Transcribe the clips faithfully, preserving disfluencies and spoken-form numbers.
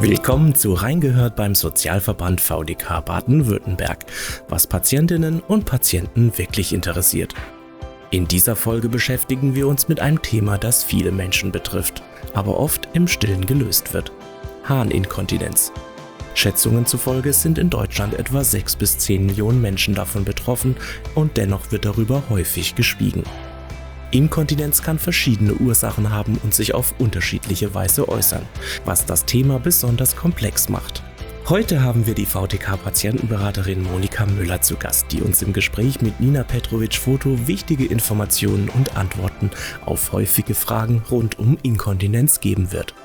Willkommen zu Reingehört beim Sozialverband V D K Baden-Württemberg, was Patientinnen und Patienten wirklich interessiert. In dieser Folge beschäftigen wir uns mit einem Thema, das viele Menschen betrifft, aber oft im Stillen gelöst wird: Harninkontinenz. Schätzungen zufolge sind in Deutschland etwa sechs bis zehn Millionen Menschen davon betroffen und dennoch wird darüber häufig geschwiegen. Inkontinenz kann verschiedene Ursachen haben und sich auf unterschiedliche Weise äußern, was das Thema besonders komplex macht. Heute haben wir die V T K-Patientenberaterin Monika Müller zu Gast, die uns im Gespräch mit Nina Petrovic-Foto wichtige Informationen und Antworten auf häufige Fragen rund um Inkontinenz geben wird.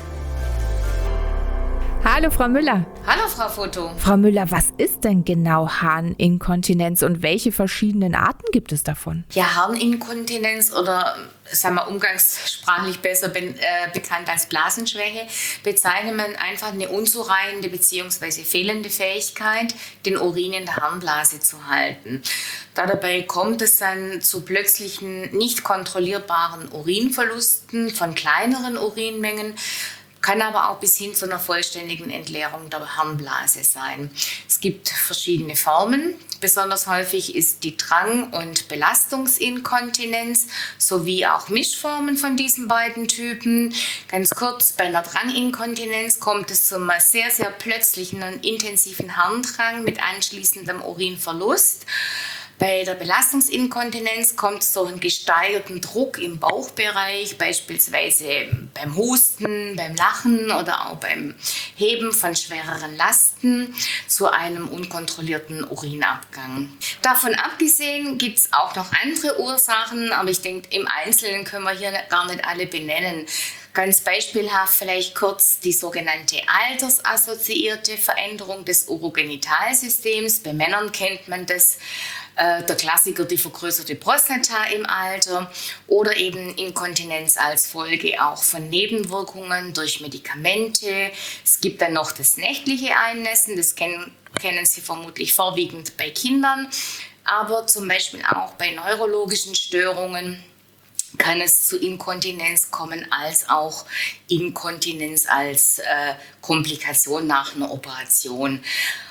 Hallo Frau Müller. Hallo Frau Foto. Frau Müller, was ist denn genau Harninkontinenz und welche verschiedenen Arten gibt es davon? Ja, Harninkontinenz oder sagen wir umgangssprachlich besser be- äh, bekannt als Blasenschwäche bezeichnet man einfach eine unzureichende bzw. fehlende Fähigkeit, den Urin in der Harnblase zu halten. Da dabei kommt es dann zu plötzlichen, nicht kontrollierbaren Urinverlusten von kleineren Urinmengen, kann aber auch bis hin zu einer vollständigen Entleerung der Harnblase sein. Es gibt verschiedene Formen. Besonders häufig ist die Drang- und Belastungsinkontinenz sowie auch Mischformen von diesen beiden Typen. Ganz kurz, bei einer Dranginkontinenz kommt es zu einem sehr, sehr plötzlichen und intensiven Harndrang mit anschließendem Urinverlust. Bei der Belastungsinkontinenz kommt es zu einem gesteigerten Druck im Bauchbereich, beispielsweise beim Husten, beim Lachen oder auch beim Heben von schwereren Lasten, zu einem unkontrollierten Urinabgang. Davon abgesehen gibt es auch noch andere Ursachen, aber ich denke, im Einzelnen können wir hier gar nicht alle benennen. Ganz beispielhaft vielleicht kurz die sogenannte altersassoziierte Veränderung des Urogenitalsystems. Bei Männern kennt man das. Der Klassiker, die vergrößerte Prostata im Alter oder eben Inkontinenz als Folge auch von Nebenwirkungen durch Medikamente. Es gibt dann noch das nächtliche Einnässen, das kennen, kennen Sie vermutlich vorwiegend bei Kindern, aber zum Beispiel auch bei neurologischen Störungen kann es zu Inkontinenz kommen, als auch Inkontinenz als äh, Komplikation nach einer Operation.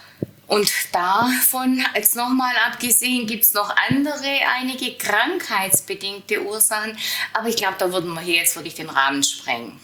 Und davon, jetzt nochmal abgesehen, gibt es noch andere, einige krankheitsbedingte Ursachen. Aber ich glaube, da würden wir hier jetzt wirklich den Rahmen sprengen.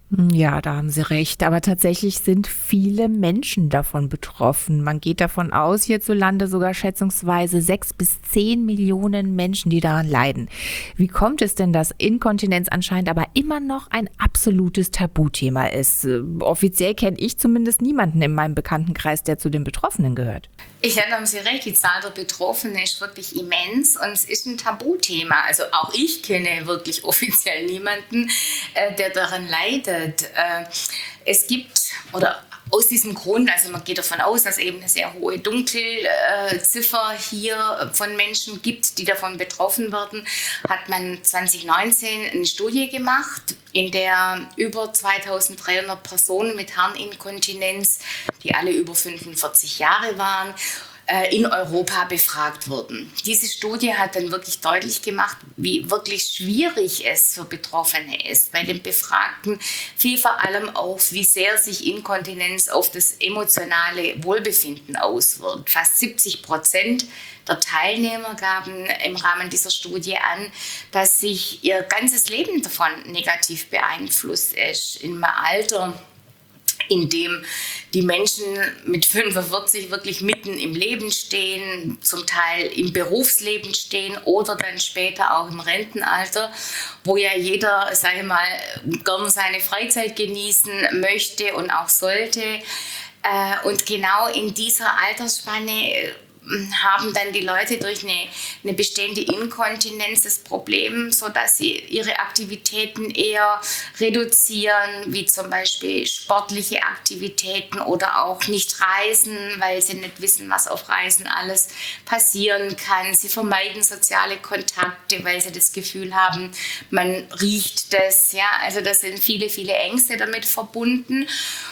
Ja, da haben Sie recht. Aber tatsächlich sind viele Menschen davon betroffen. Man geht davon aus, hierzulande sogar schätzungsweise sechs bis zehn Millionen Menschen, die daran leiden. Wie kommt es denn, dass Inkontinenz anscheinend aber immer noch ein absolutes Tabuthema ist? Offiziell kenne ich zumindest niemanden in meinem Bekanntenkreis, der zu den Betroffenen gehört. Ich ja, da haben Sie recht, die Zahl der Betroffenen ist wirklich immens und es ist ein Tabuthema. Also auch ich kenne wirklich offiziell niemanden, äh, der daran leidet. Äh, es gibt, oder aus diesem Grund, also man geht davon aus, dass eben eine sehr hohe Dunkelziffer hier von Menschen gibt, die davon betroffen werden, hat man zwanzig neunzehn eine Studie gemacht, in der über zweitausenddreihundert Personen mit Harninkontinenz, die alle über fünfundvierzig Jahre waren, in Europa befragt wurden. Diese Studie hat dann wirklich deutlich gemacht, wie wirklich schwierig es für Betroffene ist. Bei den Befragten fiel vor allem auf, wie sehr sich Inkontinenz auf das emotionale Wohlbefinden auswirkt. Fast siebzig Prozent der Teilnehmer gaben im Rahmen dieser Studie an, dass sich ihr ganzes Leben davon negativ beeinflusst ist. Im Alter, in dem die Menschen mit fünfundvierzig wirklich mitten im Leben stehen, zum Teil im Berufsleben stehen oder dann später auch im Rentenalter, wo ja jeder, sage ich mal, gerne seine Freizeit genießen möchte und auch sollte. Und genau in dieser Altersspanne haben dann die Leute durch eine, eine bestehende Inkontinenz das Problem, sodass sie ihre Aktivitäten eher reduzieren, wie zum Beispiel sportliche Aktivitäten oder auch nicht reisen, weil sie nicht wissen, was auf Reisen alles passieren kann. Sie vermeiden soziale Kontakte, weil sie das Gefühl haben, man riecht das. Ja? Also da sind viele, viele Ängste damit verbunden.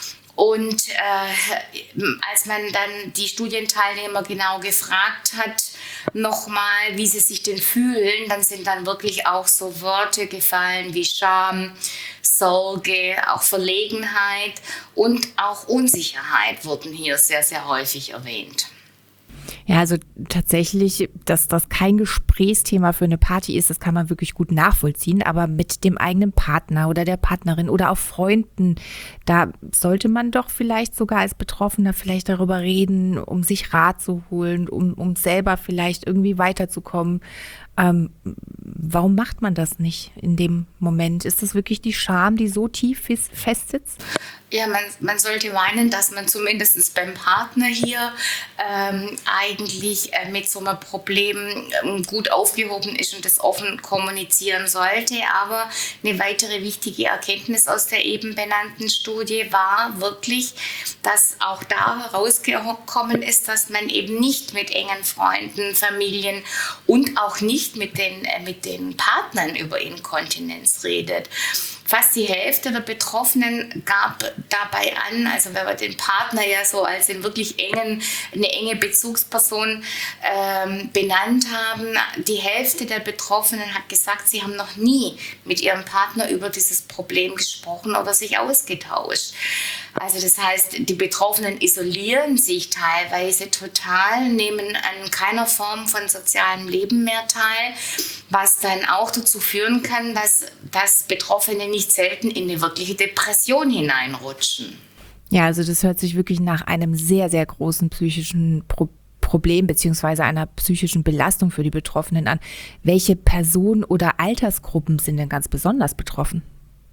Und äh, als man dann die Studienteilnehmer genau gefragt hat, nochmal, wie sie sich denn fühlen, dann sind dann wirklich auch so Worte gefallen wie Scham, Sorge, auch Verlegenheit und auch Unsicherheit wurden hier sehr, sehr häufig erwähnt. Ja, also tatsächlich, dass das kein Gesprächsthema für eine Party ist, das kann man wirklich gut nachvollziehen. Aber mit dem eigenen Partner oder der Partnerin oder auch Freunden, da sollte man doch vielleicht sogar als Betroffener vielleicht darüber reden, um sich Rat zu holen, um, um selber vielleicht irgendwie weiterzukommen. Ähm, warum macht man das nicht in dem Moment? Ist das wirklich die Scham, die so tief festsitzt? Ja, man, man sollte meinen, dass man zumindest beim Partner hier ähm, eigentlich äh, mit so einem Problem ähm, gut aufgehoben ist und das offen kommunizieren sollte. Aber eine weitere wichtige Erkenntnis aus der eben benannten Studie war wirklich, dass auch da herausgekommen ist, dass man eben nicht mit engen Freunden, Familien und auch nicht mit den, äh, mit den Partnern über Inkontinenz redet. Fast die Hälfte der Betroffenen gab dabei an, also wenn wir den Partner ja so als den wirklich engen, eine enge Bezugsperson ähm, benannt haben, die Hälfte der Betroffenen hat gesagt, sie haben noch nie mit ihrem Partner über dieses Problem gesprochen oder sich ausgetauscht. Also das heißt, die Betroffenen isolieren sich teilweise total, nehmen an keiner Form von sozialem Leben mehr teil, was dann auch dazu führen kann, dass, dass Betroffene nicht selten in eine wirkliche Depression hineinrutschen. Ja, also das hört sich wirklich nach einem sehr, sehr großen psychischen Problem Problem beziehungsweise einer psychischen Belastung für die Betroffenen an. Welche Personen oder Altersgruppen sind denn ganz besonders betroffen?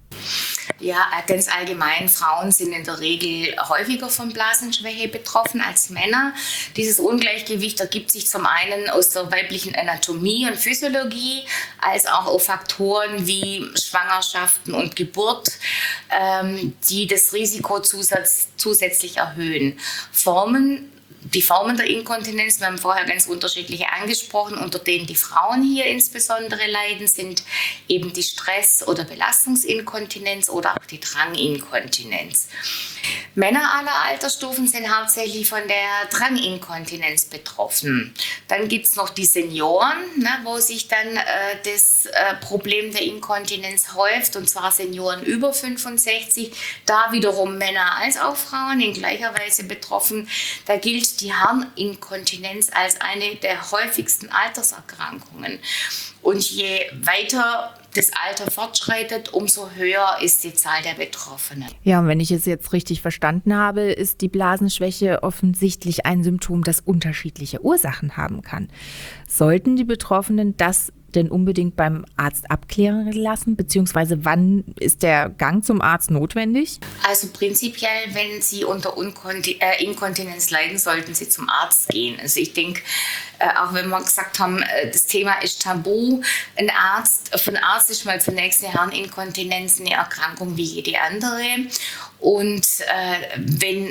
Ja, ganz allgemein, Frauen sind in der Regel häufiger von Blasenschwäche betroffen als Männer. Dieses Ungleichgewicht ergibt sich zum einen aus der weiblichen Anatomie und Physiologie, als auch auf Faktoren wie Schwangerschaften und Geburt, ähm, die das Risiko zusatz, zusätzlich erhöhen. Formen Die Formen der Inkontinenz, wir haben vorher ganz unterschiedliche angesprochen, unter denen die Frauen hier insbesondere leiden, sind eben die Stress- oder Belastungsinkontinenz oder auch die Dranginkontinenz. Männer aller Altersstufen sind hauptsächlich von der Dranginkontinenz betroffen. Dann gibt es noch die Senioren, ne, wo sich dann äh, das äh, Problem der Inkontinenz häuft, und zwar Senioren über fünfundsechzig, da wiederum Männer als auch Frauen in gleicher Weise betroffen. Da gilt die Harninkontinenz als eine der häufigsten Alterserkrankungen. Und je weiter das Alter fortschreitet, umso höher ist die Zahl der Betroffenen. Ja, und wenn ich es jetzt richtig verstanden habe, ist die Blasenschwäche offensichtlich ein Symptom, das unterschiedliche Ursachen haben kann. Sollten die Betroffenen das denn unbedingt beim Arzt abklären lassen, beziehungsweise wann ist der Gang zum Arzt notwendig? Also prinzipiell, wenn Sie unter Unkonti- äh, Inkontinenz leiden, sollten Sie zum Arzt gehen. Also ich denke, äh, auch wenn wir gesagt haben, äh, das Thema ist tabu, ein Arzt, für einen Arzt ist mal zunächst eine Harninkontinenz eine Erkrankung wie jede andere. Und äh, wenn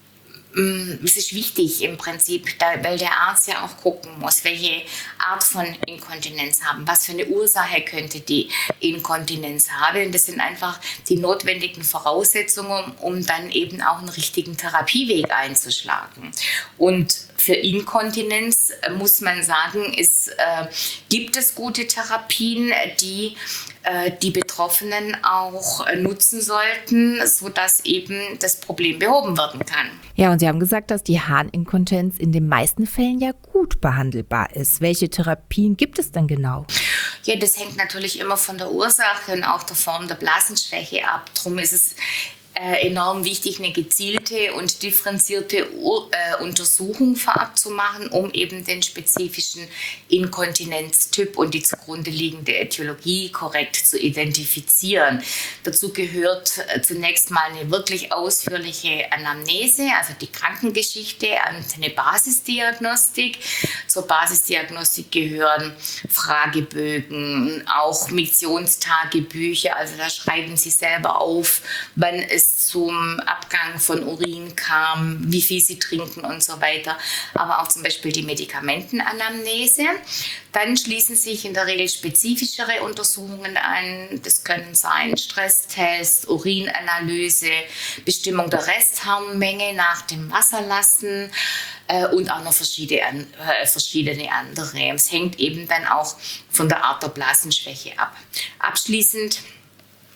Es ist wichtig im Prinzip, da, weil der Arzt ja auch gucken muss, welche Art von Inkontinenz haben, was für eine Ursache könnte die Inkontinenz haben. Das sind einfach die notwendigen Voraussetzungen, um dann eben auch einen richtigen Therapieweg einzuschlagen. Und für Inkontinenz muss man sagen, es äh, gibt es gute Therapien, die äh, die Betroffenen auch äh, nutzen sollten, sodass eben das Problem behoben werden kann. Ja, und Sie haben gesagt, dass die Harninkontinenz in den meisten Fällen ja gut behandelbar ist. Welche Therapien gibt es denn genau? Ja, das hängt natürlich immer von der Ursache und auch der Form der Blasenschwäche ab. Darum ist es Äh, enorm wichtig, eine gezielte und differenzierte Ur- äh, Untersuchung vorab zu machen, um eben den spezifischen Inkontinenztyp und die zugrunde liegende Ätiologie korrekt zu identifizieren. Dazu gehört äh, zunächst mal eine wirklich ausführliche Anamnese, also die Krankengeschichte, und eine Basisdiagnostik. Zur Basisdiagnostik gehören Fragebögen, auch Missionstagebücher, also da schreiben Sie selber auf, wann es zum Abgang von Urin kam, wie viel sie trinken und so weiter, aber auch zum Beispiel die Medikamentenanamnese. Dann schließen sich in der Regel spezifischere Untersuchungen an. Das können sein Stresstest, Urinanalyse, Bestimmung der Restharnmenge nach dem Wasserlassen äh, und auch noch verschiedene, äh, verschiedene andere. Es hängt eben dann auch von der Art der Blasenschwäche ab. Abschließend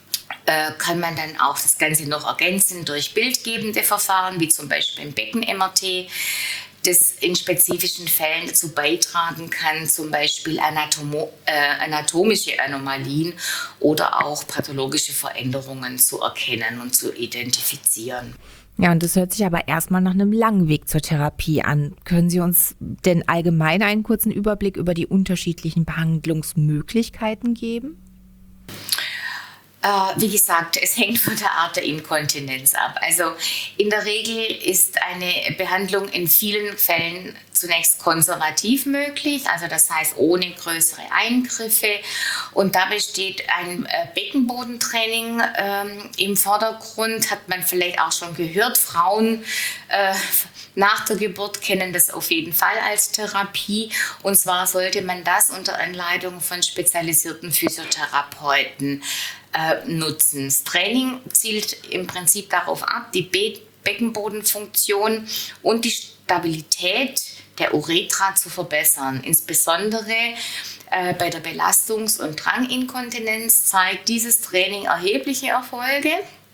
äh, kann man dann auch das Ganze noch ergänzen durch bildgebende Verfahren, wie zum Beispiel im Becken-M R T, das in spezifischen Fällen dazu beitragen kann, zum Beispiel Anatomo- äh, anatomische Anomalien oder auch pathologische Veränderungen zu erkennen und zu identifizieren. Ja, und das hört sich aber erstmal nach einem langen Weg zur Therapie an. Können Sie uns denn allgemein einen kurzen Überblick über die unterschiedlichen Behandlungsmöglichkeiten geben? Wie gesagt, es hängt von der Art der Inkontinenz ab. Also in der Regel ist eine Behandlung in vielen Fällen zunächst konservativ möglich, also das heißt ohne größere Eingriffe. Und dabei steht ein Beckenbodentraining ähm, im Vordergrund, hat man vielleicht auch schon gehört. Frauen äh, nach der Geburt kennen das auf jeden Fall als Therapie. Und zwar sollte man das unter Anleitung von spezialisierten Physiotherapeuten äh, nutzen. Das Training zielt im Prinzip darauf ab, die Be- Beckenbodenfunktion und die Stabilität der Uretra zu verbessern. Insbesondere äh, bei der Belastungs- und Dranginkontinenz zeigt dieses Training erhebliche Erfolge.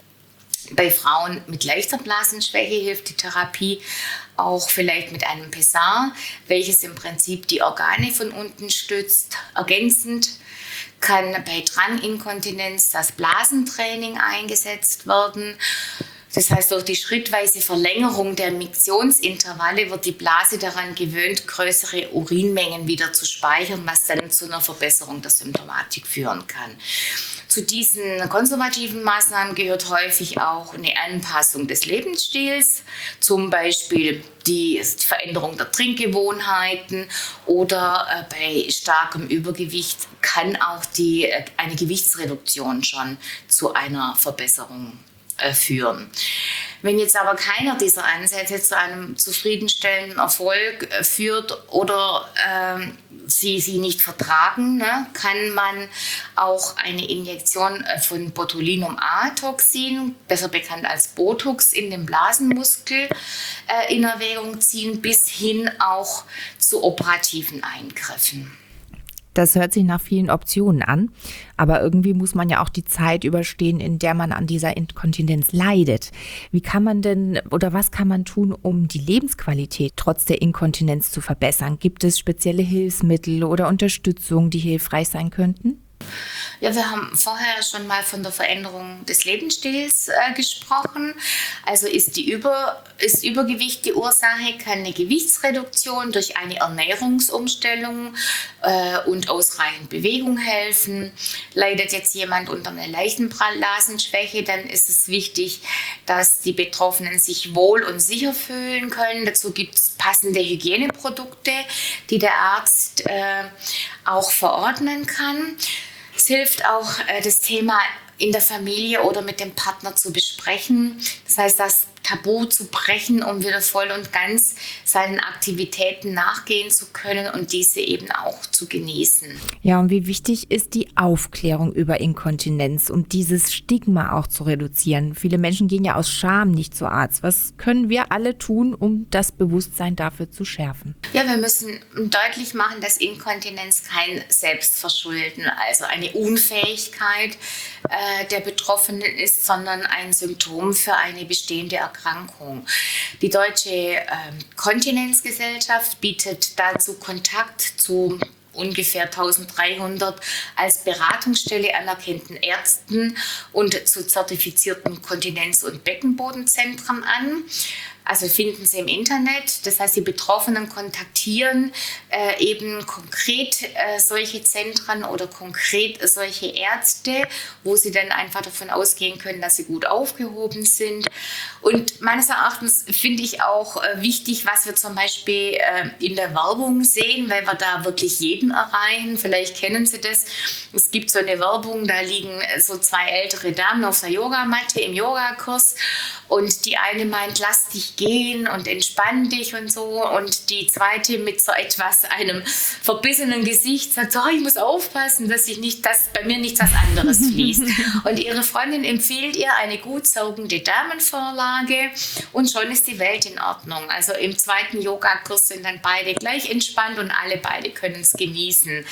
Bei Frauen mit leichter Blasenschwäche hilft die Therapie auch vielleicht mit einem Pessar, welches im Prinzip die Organe von unten stützt. Ergänzend kann bei Dranginkontinenz das Blasentraining eingesetzt werden. Das heißt, durch die schrittweise Verlängerung der Miktionsintervalle wird die Blase daran gewöhnt, größere Urinmengen wieder zu speichern, was dann zu einer Verbesserung der Symptomatik führen kann. Zu diesen konservativen Maßnahmen gehört häufig auch eine Anpassung des Lebensstils, zum Beispiel die Veränderung der Trinkgewohnheiten oder äh, bei starkem Übergewicht kann auch die, äh, eine Gewichtsreduktion schon zu einer Verbesserung führen. Wenn jetzt aber keiner dieser Ansätze zu einem zufriedenstellenden Erfolg äh, führt oder äh, sie sie nicht vertragen, ne, kann man auch eine Injektion von Botulinum-A-Toxin, besser bekannt als Botox, in den Blasenmuskel äh, in Erwägung ziehen, bis hin auch zu operativen Eingriffen. Das hört sich nach vielen Optionen an, aber irgendwie muss man ja auch die Zeit überstehen, in der man an dieser Inkontinenz leidet. Wie kann man denn oder was kann man tun, um die Lebensqualität trotz der Inkontinenz zu verbessern? Gibt es spezielle Hilfsmittel oder Unterstützung, die hilfreich sein könnten? Ja, wir haben vorher schon mal von der Veränderung des Lebensstils äh, gesprochen. Also ist, die Über, ist Übergewicht die Ursache, kann eine Gewichtsreduktion durch eine Ernährungsumstellung äh, und ausreichend Bewegung helfen. Leidet jetzt jemand unter einer leichten Blasenschwäche, dann ist es wichtig, dass die Betroffenen sich wohl und sicher fühlen können. Dazu gibt es passende Hygieneprodukte, die der Arzt äh, auch verordnen kann. Es hilft auch, das Thema in der Familie oder mit dem Partner zu besprechen. Das heißt, das Tabu zu brechen, um wieder voll und ganz seinen Aktivitäten nachgehen zu können und diese eben auch zu genießen. Ja, und wie wichtig ist die Aufklärung über Inkontinenz, um dieses Stigma auch zu reduzieren? Viele Menschen gehen ja aus Scham nicht zu Arzt. Was können wir alle tun, um das Bewusstsein dafür zu schärfen? Ja, wir müssen deutlich machen, dass Inkontinenz kein Selbstverschulden, also eine Unfähigkeit äh, der Betroffenen ist, sondern ein Symptom für eine bestehende Erkrankung. Die Deutsche äh, Kontinenzgesellschaft bietet dazu Kontakt zu ungefähr eintausenddreihundert als Beratungsstelle anerkannten Ärzten und zu zertifizierten Kontinenz- und Beckenbodenzentren an. Also finden Sie im Internet. Das heißt, die Betroffenen kontaktieren äh, eben konkret äh, solche Zentren oder konkret solche Ärzte, wo sie dann einfach davon ausgehen können, dass sie gut aufgehoben sind. Und meines Erachtens finde ich auch äh, wichtig, was wir zum Beispiel äh, in der Werbung sehen, weil wir da wirklich jeden erreichen. Vielleicht kennen Sie das. Es gibt so eine Werbung, da liegen so zwei ältere Damen auf der Yogamatte im Yogakurs und die eine meint, lass dich gehen und entspann dich und so. Und die zweite mit so etwas einem verbissenen Gesicht sagt, oh, ich muss aufpassen, dass ich nicht, dass bei mir nichts was anderes fließt. Und ihre Freundin empfiehlt ihr eine gut saugende Damenvorlage und schon ist die Welt in Ordnung. Also im zweiten Yogakurs sind dann beide gleich entspannt und alle beide können es genießen.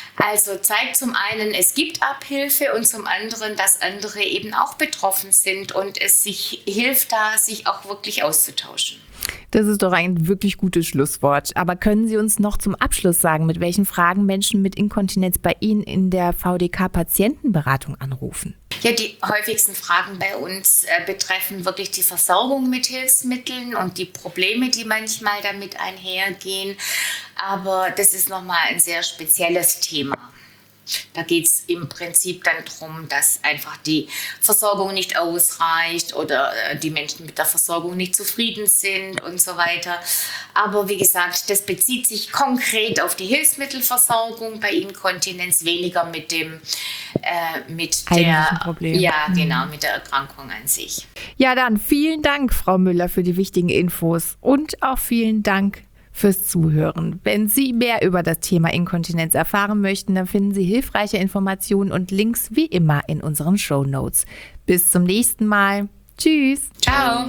Also zeigt zum einen, es gibt Abhilfe und zum anderen, dass andere eben auch betroffen sind und es sich hilft da, sich auch wirklich auszutauschen. Das ist doch ein wirklich gutes Schlusswort. Aber können Sie uns noch zum Abschluss sagen, mit welchen Fragen Menschen mit Inkontinenz bei Ihnen in der V D K-Patientenberatung anrufen? Ja, die häufigsten Fragen bei uns äh, betreffen wirklich die Versorgung mit Hilfsmitteln und die Probleme, die manchmal damit einhergehen. Aber das ist nochmal ein sehr spezielles Thema. Da geht es im Prinzip dann darum, dass einfach die Versorgung nicht ausreicht oder die Menschen mit der Versorgung nicht zufrieden sind und so weiter. Aber wie gesagt, das bezieht sich konkret auf die Hilfsmittelversorgung bei Inkontinenz, weniger mit dem äh, mit der Problem. Ja, genau, mit der Erkrankung an sich. Ja, dann vielen Dank, Frau Müller, für die wichtigen Infos und auch vielen Dank fürs Zuhören. Wenn Sie mehr über das Thema Inkontinenz erfahren möchten, dann finden Sie hilfreiche Informationen und Links wie immer in unseren Shownotes. Bis zum nächsten Mal. Tschüss. Ciao.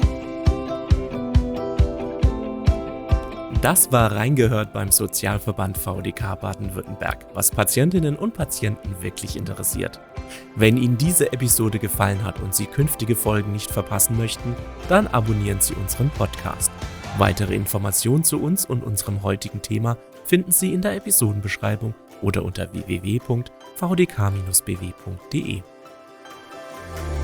Das war Reingehört beim Sozialverband V D K Baden-Württemberg, was Patientinnen und Patienten wirklich interessiert. Wenn Ihnen diese Episode gefallen hat und Sie künftige Folgen nicht verpassen möchten, dann abonnieren Sie unseren Podcast. Weitere Informationen zu uns und unserem heutigen Thema finden Sie in der Episodenbeschreibung oder unter w w w punkt v d k bindestrich b w punkt d e.